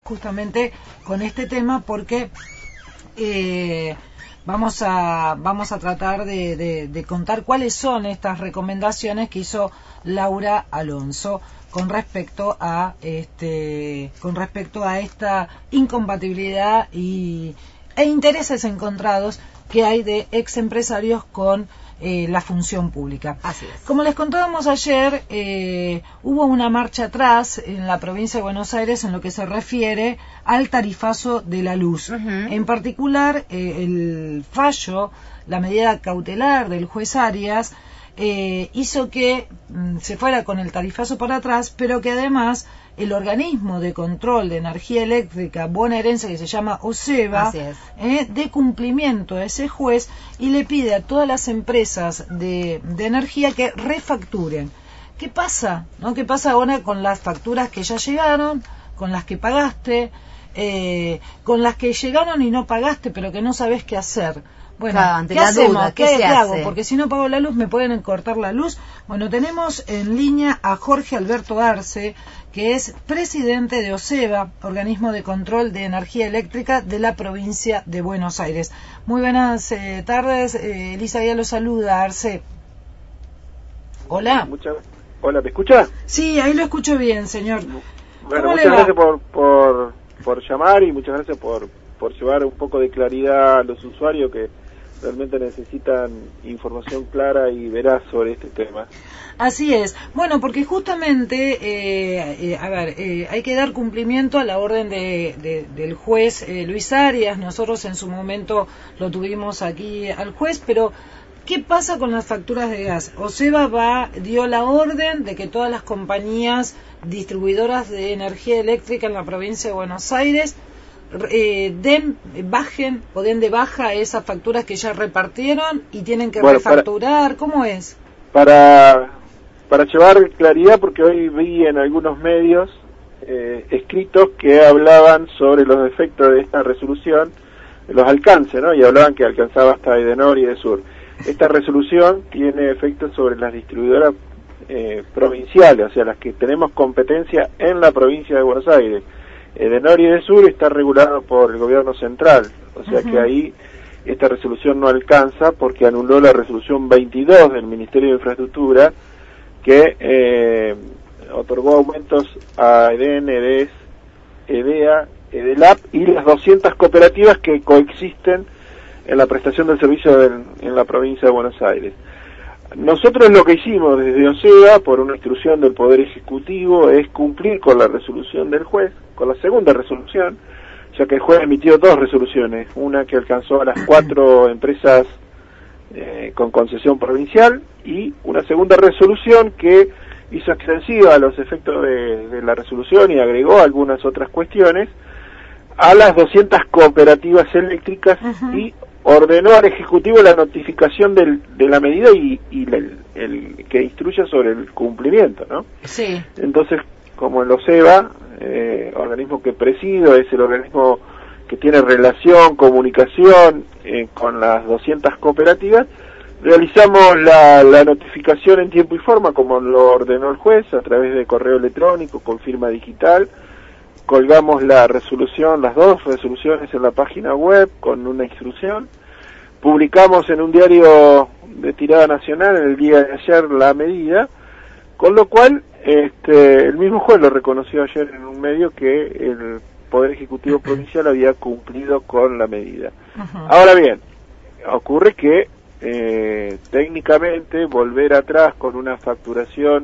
justamente con este tema porque vamos a tratar de contar cuáles son estas recomendaciones que hizo Laura Alonso con respecto a esta incompatibilidad e intereses encontrados que hay de ex empresarios con la función pública. Así es. Como les contábamos ayer, hubo una marcha atrás en la provincia de Buenos Aires en lo que se refiere al tarifazo de la luz. En particular, el fallo, la medida cautelar del juez Arias, hizo que se fuera con el tarifazo para atrás, pero que además el organismo de control de energía eléctrica bonaerense, que se llama OSEBA, dé cumplimiento a ese juez y le pide a todas las empresas de energía que refacturen. ¿Qué pasa? ¿No? ¿Qué pasa ahora con las facturas que ya llegaron, con las que pagaste, con las que llegaron y no pagaste, pero que no sabes qué hacer? Bueno, claro, ¿qué hacemos? Duda, ¿Qué hago? Porque si no pago la luz me pueden cortar la luz. Bueno, tenemos en línea a Jorge Alberto Arce, que es presidente de OSEBA, Organismo de Control de Energía Eléctrica de la provincia de Buenos Aires. Muy buenas tardes, Elisa ya lo saluda, Arce. Hola. Hola, ¿me escucha? Sí, ahí lo escucho bien, señor. Bueno, muchas gracias por llamar y muchas gracias por llevar un poco de claridad a los usuarios que realmente necesitan información clara y veraz sobre este tema. Así es. Bueno, porque justamente, hay que dar cumplimiento a la orden del juez Luis Arias. Nosotros en su momento lo tuvimos aquí al juez, pero ¿qué pasa con las facturas de gas? OSEBA dio la orden de que todas las compañías distribuidoras de energía eléctrica en la provincia de Buenos Aires den de baja esas facturas que ya repartieron y tienen que refacturar. ¿Cómo es? Para llevar claridad, porque hoy vi en algunos medios escritos que hablaban sobre los efectos de esta resolución, los alcances, ¿no? Y hablaban que alcanzaba hasta Edenor y Edesur. Esta resolución tiene efectos sobre las distribuidoras provinciales, o sea, las que tenemos competencia en la provincia de Buenos Aires. Edenor y Edesur está regulado por el gobierno central, o sea que ahí esta resolución no alcanza porque anuló la resolución 22 del Ministerio de Infraestructura que otorgó aumentos a EDEN, EDES, EDEA, EDELAP y las 200 cooperativas que coexisten en la prestación del servicio en la provincia de Buenos Aires. Nosotros lo que hicimos desde OSEBA, por una instrucción del Poder Ejecutivo, es cumplir con la resolución del juez, con la segunda resolución, ya que el juez emitió dos resoluciones, una que alcanzó a las 4 empresas con concesión provincial y una segunda resolución que hizo extensiva a los efectos de la resolución y agregó algunas otras cuestiones a las 200 cooperativas eléctricas y ordenó al Ejecutivo la notificación de la medida y el que instruya sobre el cumplimiento, ¿no? Sí. Entonces, como el OSEBA, organismo que presido, es el organismo que tiene relación, comunicación con las 200 cooperativas, realizamos la notificación en tiempo y forma, como lo ordenó el juez, a través de correo electrónico, con firma digital. Colgamos la resolución, las dos resoluciones en la página web con una instrucción. Publicamos en un diario de tirada nacional en el día de ayer la medida, con lo cual el mismo juez lo reconoció ayer en un medio que el Poder Ejecutivo Provincial había cumplido con la medida. Ahora bien, ocurre que técnicamente volver atrás con una facturación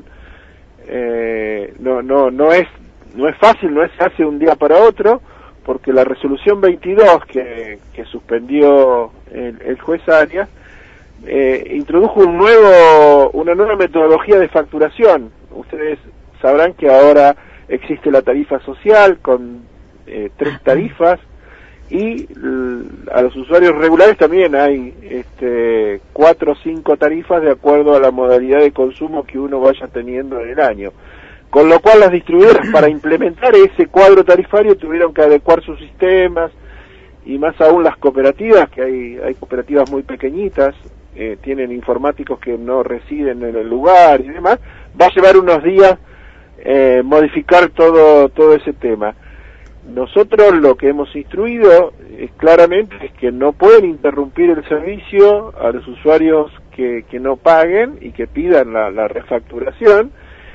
no es fácil, no es hace un día para otro, porque la resolución 22 que suspendió el juez Arias introdujo una nueva metodología de facturación. Ustedes sabrán que ahora existe la tarifa social con 3 tarifas y a los usuarios regulares también hay 4 o 5 tarifas de acuerdo a la modalidad de consumo que uno vaya teniendo en el año. Con lo cual las distribuidoras, para implementar ese cuadro tarifario, tuvieron que adecuar sus sistemas, y más aún las cooperativas, que hay cooperativas muy pequeñitas, tienen informáticos que no residen en el lugar y demás. Va a llevar unos días modificar todo ese tema. nosotros lo que hemos instruido claramente es que no pueden interrumpir el servicio a los usuarios que no paguen y que pidan la refacturación,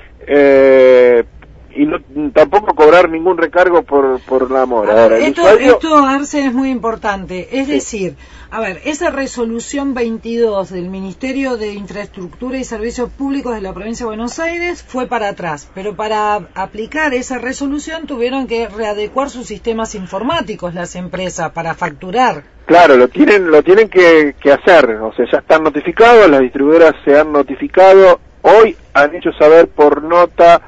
y tampoco cobrar ningún recargo por la mora. Ahora, esto, Arce, es muy importante. Es decir, a ver, esa resolución 22 del Ministerio de Infraestructura y Servicios Públicos de la Provincia de Buenos Aires fue para atrás, pero para aplicar esa resolución tuvieron que readecuar sus sistemas informáticos las empresas para facturar. Claro, lo tienen que hacer, o sea, ya están notificados, las distribuidoras se han notificado, hoy han hecho saber por nota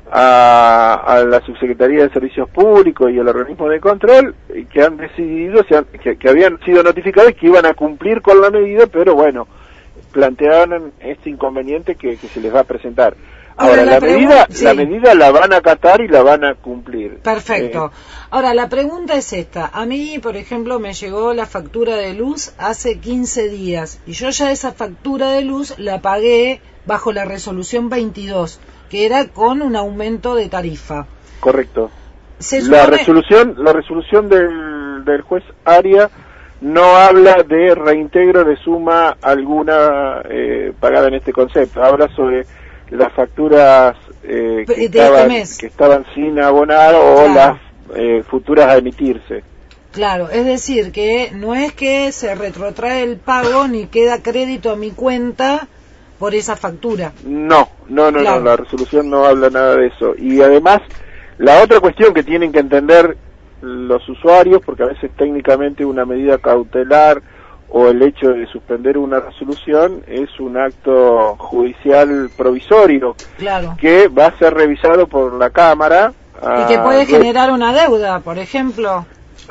a la Subsecretaría de Servicios Públicos y al organismo de control que han decidido, que habían sido notificados y que iban a cumplir con la medida, pero bueno, planteaban este inconveniente que se les va a presentar. Ahora, la medida la van a acatar y la van a cumplir. Perfecto. Ahora, la pregunta es esta. A mí, por ejemplo, me llegó la factura de luz hace 15 días y yo ya esa factura de luz la pagué bajo la resolución 22, que era con un aumento de tarifa. Correcto. La resolución del juez Aria no habla de reintegro de suma alguna pagada en este concepto. Habla sobre las facturas que estaban sin abonar o las futuras a emitirse. Claro, es decir, que no es que se retrotrae el pago ni queda crédito a mi cuenta por esa factura. No, la resolución no habla nada de eso. Y además, la otra cuestión que tienen que entender los usuarios, porque a veces técnicamente una medida cautelar o el hecho de suspender una resolución es un acto judicial provisorio, que va a ser revisado por la Cámara. Y que puede generar una deuda, por ejemplo.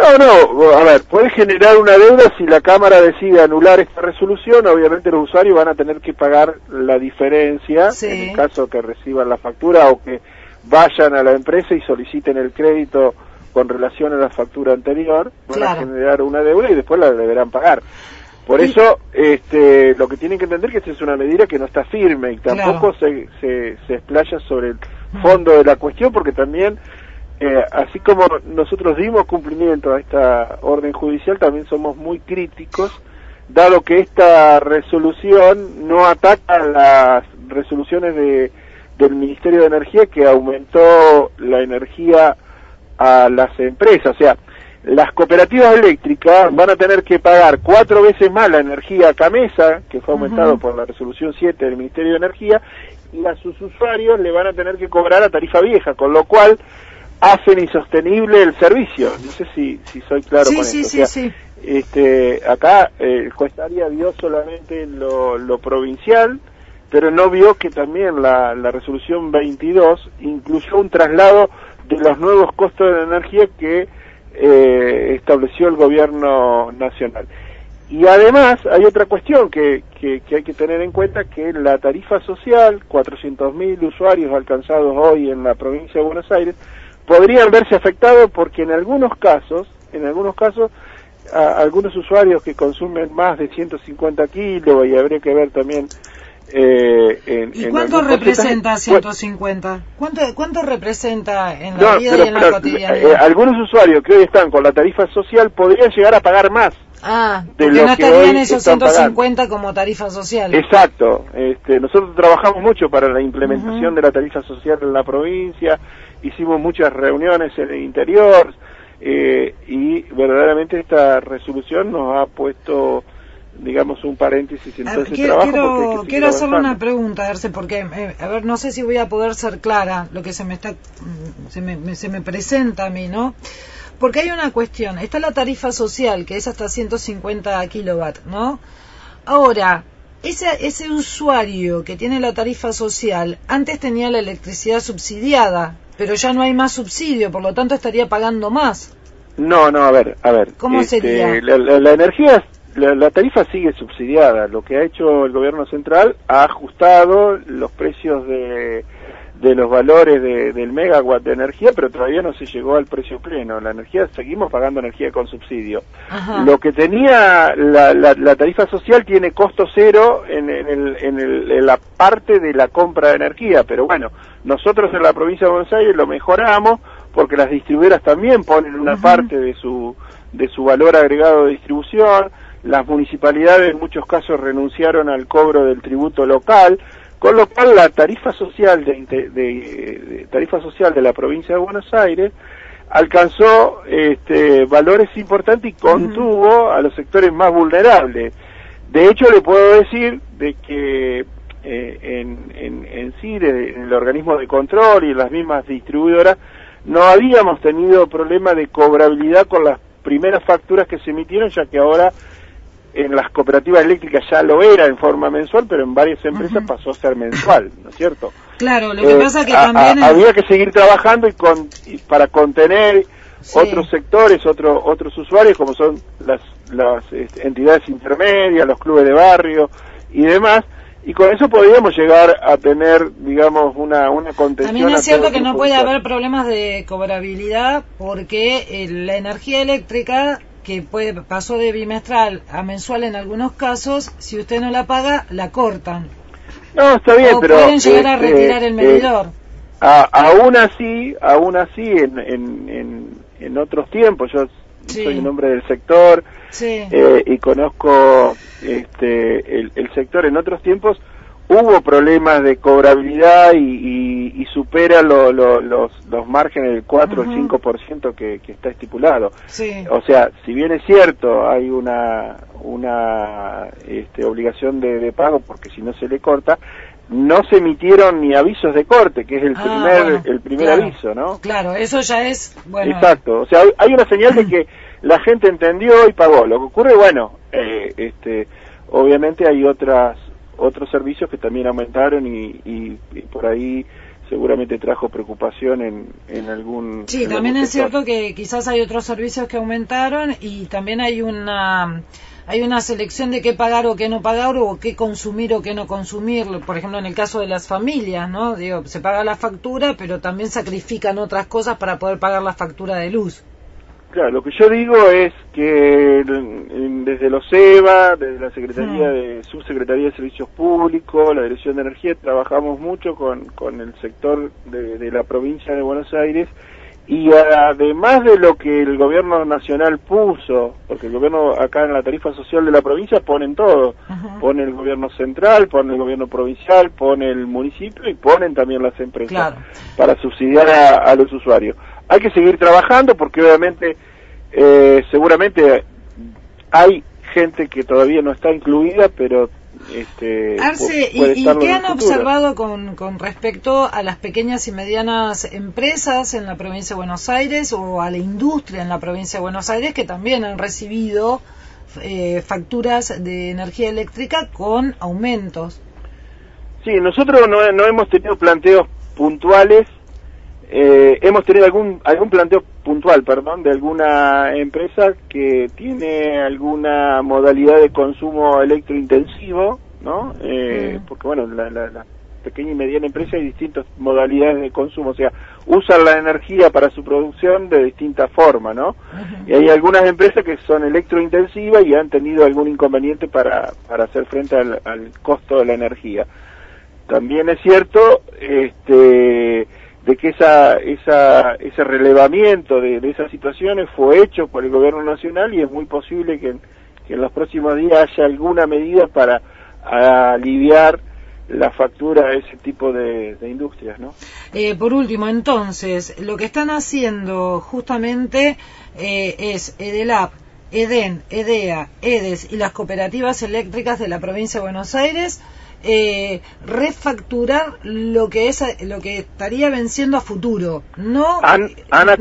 A ver, puede generar una deuda si la Cámara decide anular esta resolución. Obviamente los usuarios van a tener que pagar la diferencia, en el caso que reciban la factura o que vayan a la empresa y soliciten el crédito con relación a la factura anterior. Van a generar una deuda y después la deberán pagar. Por eso, lo que tienen que entender es que esta es una medida que no está firme y tampoco se explaya sobre el fondo de la cuestión, porque también así como nosotros dimos cumplimiento a esta orden judicial, también somos muy críticos, dado que esta resolución no ataca las resoluciones del Ministerio de Energía, que aumentó la energía a las empresas. O sea, las cooperativas eléctricas van a tener que pagar 4 veces más la energía a Camesa, que fue aumentado por la resolución 7 del Ministerio de Energía, y a sus usuarios le van a tener que cobrar a tarifa vieja, con lo cual hacen insostenible el servicio. No sé si soy claro con esto. Sí. Acá el juez Aria vio solamente lo provincial, pero no vio que también la resolución 22 incluyó un traslado de los nuevos costos de la energía que estableció el gobierno nacional. Y además hay otra cuestión que hay que tener en cuenta, que la tarifa social, 400.000 usuarios alcanzados hoy en la provincia de Buenos Aires, podrían verse afectados porque en algunos casos, algunos usuarios que consumen más de 150 kilos, y habría que ver también ¿y cuánto representa 150? ¿Cuánto representa en la vida y en la cotidianidad? Algunos usuarios que hoy están con la tarifa social podrían llegar a pagar más. Porque no estarían esos 150 como tarifa social. Exacto. Nosotros trabajamos mucho para la implementación de la tarifa social en la provincia, hicimos muchas reuniones en el interior, y verdaderamente esta resolución nos ha puesto, digamos, un paréntesis en todo ese trabajo. Quiero hacerle una pregunta, Arce, porque a ver, no sé si voy a poder ser clara lo que se me presenta a mí, ¿no? Porque hay una cuestión, está la tarifa social, que es hasta 150 kilowatts, ¿no? Ahora, ese usuario que tiene la tarifa social, antes tenía la electricidad subsidiada, pero ya no hay más subsidio, por lo tanto estaría pagando más. No, a ver. ¿Cómo sería? La energía, la tarifa sigue subsidiada. Lo que ha hecho el gobierno central ha ajustado los precios de los valores del megawatt de energía, pero todavía no se llegó al precio pleno. La energía, seguimos pagando energía con subsidio. Lo que tenía la tarifa social tiene costo cero en la parte de la compra de energía, pero bueno, nosotros en la provincia de Buenos Aires lo mejoramos porque las distribuidoras también ponen una parte de su valor agregado de distribución, las municipalidades en muchos casos renunciaron al cobro del tributo local, con lo cual la tarifa social tarifa social de la provincia de Buenos Aires alcanzó valores importantes y contuvo a los sectores más vulnerables. De hecho, le puedo decir de que en el organismo de control y en las mismas distribuidoras no habíamos tenido problema de cobrabilidad con las primeras facturas que se emitieron, ya que ahora en las cooperativas eléctricas ya lo era en forma mensual, pero en varias empresas pasó a ser mensual, ¿no es cierto? Claro, lo que pasa que también había que seguir trabajando y para contener otros sectores, otros usuarios, como son las entidades intermedias, los clubes de barrio y demás, y con eso podríamos llegar a tener, digamos, una contención. También es cierto que no puede haber problemas de cobrabilidad porque la energía eléctrica que pasó de bimestral a mensual en algunos casos, si usted no la paga, la cortan. No, está bien, pero pueden llegar a retirar el medidor. Aún así, en otros tiempos, yo soy un hombre del sector y conozco el sector. En otros tiempos hubo problemas de cobrabilidad y supera los márgenes del 4 o el 5% que está estipulado. O sea, si bien es cierto, hay una obligación de pago porque si no se le corta, no se emitieron ni avisos de corte, que es el primer aviso, ¿no? Claro, eso ya es, bueno. Exacto, o sea, hay una señal de que la gente entendió y pagó. Lo que ocurre, bueno, obviamente hay otros servicios que también aumentaron y por ahí seguramente trajo preocupación en algún... Sí, también es cierto que quizás hay otros servicios que aumentaron y también hay una selección de qué pagar o qué no pagar o qué consumir o qué no consumir. Por ejemplo, en el caso de las familias, ¿no? Digo, se paga la factura, pero también sacrifican otras cosas para poder pagar la factura de luz. Claro, lo que yo digo es que desde los EVA, desde la Subsecretaría de Servicios Públicos, la Dirección de Energía, trabajamos mucho con el sector de la provincia de Buenos Aires, y además de lo que el gobierno nacional puso, porque el gobierno acá en la tarifa social de la provincia ponen todo, pone el gobierno central, pone el gobierno provincial, pone el municipio y ponen también las empresas para subsidiar a los usuarios. Hay que seguir trabajando porque obviamente seguramente hay gente que todavía no está incluida, pero Arce, ¿y qué han observado con respecto a las pequeñas y medianas empresas en la provincia de Buenos Aires o a la industria en la provincia de Buenos Aires que también han recibido facturas de energía eléctrica con aumentos? Sí, nosotros no hemos tenido planteos puntuales. Hemos tenido algún planteo puntual, de alguna empresa que tiene alguna modalidad de consumo electrointensivo, ¿no? Porque bueno, la pequeña y mediana empresa hay distintas modalidades de consumo, o sea, usan la energía para su producción de distinta forma, ¿no? Y hay algunas empresas que son electrointensivas y han tenido algún inconveniente para hacer frente al costo de la energía. También es cierto, de que ese relevamiento de esas situaciones fue hecho por el gobierno nacional y es muy posible que en los próximos días haya alguna medida para aliviar la factura de ese tipo de industrias, ¿no? Por último, entonces, lo que están haciendo justamente es EDELAP, EDEN, EDEA, EDES y las cooperativas eléctricas de la provincia de Buenos Aires refacturar lo que estaría venciendo a futuro, han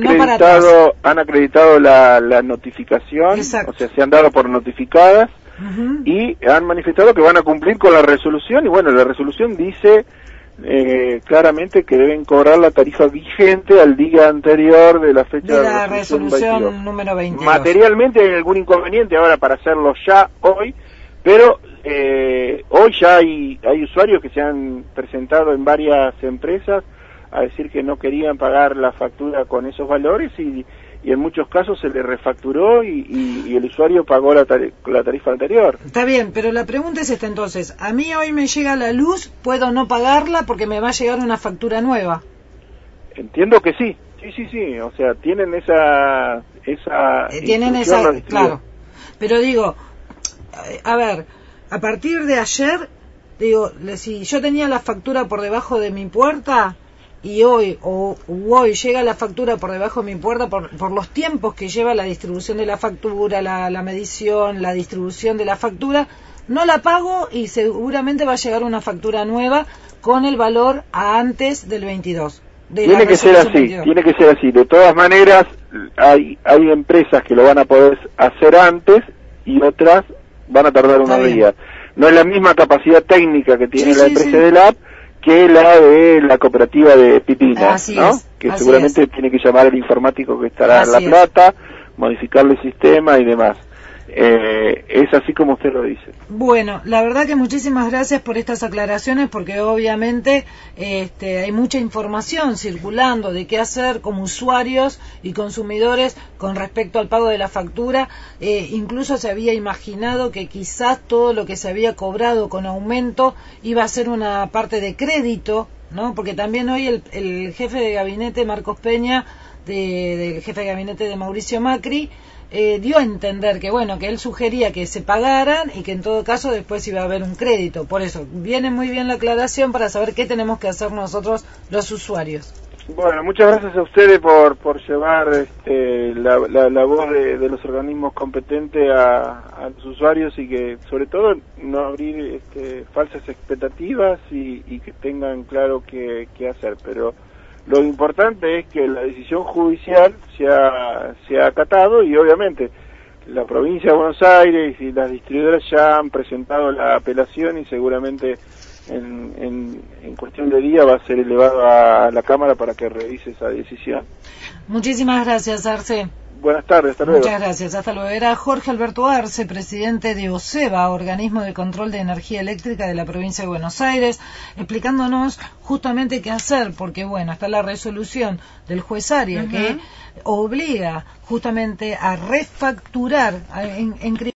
acreditado la notificación. Exacto. O sea, se han dado por notificadas y han manifestado que van a cumplir con la resolución, y bueno, la resolución dice claramente que deben cobrar la tarifa vigente al día anterior de la fecha de la resolución número 22. Materialmente hay algún inconveniente ahora para hacerlo ya hoy, pero hoy ya hay usuarios que se han presentado en varias empresas a decir que no querían pagar la factura con esos valores y en muchos casos se le refacturó y el usuario pagó la tarifa anterior. Está bien, pero la pregunta es esta entonces, a mí hoy me llega la luz, ¿puedo no pagarla porque me va a llegar una factura nueva? Entiendo que sí, Sí, o sea, tienen esa tienen esa, claro. Pero digo, a ver, a partir de ayer, digo, si yo tenía la factura por debajo de mi puerta y hoy llega la factura por debajo de mi puerta por los tiempos que lleva la distribución de la factura, la medición, la distribución de la factura, no la pago y seguramente va a llegar una factura nueva con el valor a antes del 22. Tiene que ser así. De todas maneras, hay empresas que lo van a poder hacer antes y otras van a tardar unos días. No es la misma capacidad técnica que tiene la empresa de la app que la de la cooperativa de Pipina, que seguramente tiene que llamar al informático que estará en La Plata, modificarle el sistema y demás. Es así como usted lo dice. Bueno, la verdad que muchísimas gracias por estas aclaraciones, porque obviamente hay mucha información circulando de qué hacer como usuarios y consumidores con respecto al pago de la factura. Incluso se había imaginado que quizás todo lo que se había cobrado con aumento iba a ser una parte de crédito, ¿no? Porque también hoy el jefe de gabinete, Marcos Peña, del jefe de gabinete de Mauricio Macri, dio a entender que que él sugería que se pagaran y que en todo caso después iba a haber un crédito. Por eso viene muy bien la aclaración para saber qué tenemos que hacer nosotros los usuarios. Bueno, muchas gracias a ustedes por llevar la voz de los organismos competentes a los usuarios, y que sobre todo no abrir falsas expectativas y que tengan claro qué hacer. Pero lo importante es que la decisión judicial se ha acatado, y obviamente la provincia de Buenos Aires y las distribuidoras ya han presentado la apelación, y seguramente en cuestión de días va a ser elevado a la Cámara para que revise esa decisión. Muchísimas gracias, Arce. Buenas tardes, hasta luego. Muchas gracias, hasta luego. Era Jorge Alberto Arce, presidente de OSEBA, Organismo de Control de Energía Eléctrica de la Provincia de Buenos Aires, explicándonos justamente qué hacer, porque está la resolución del juez Aria que obliga justamente a refacturar en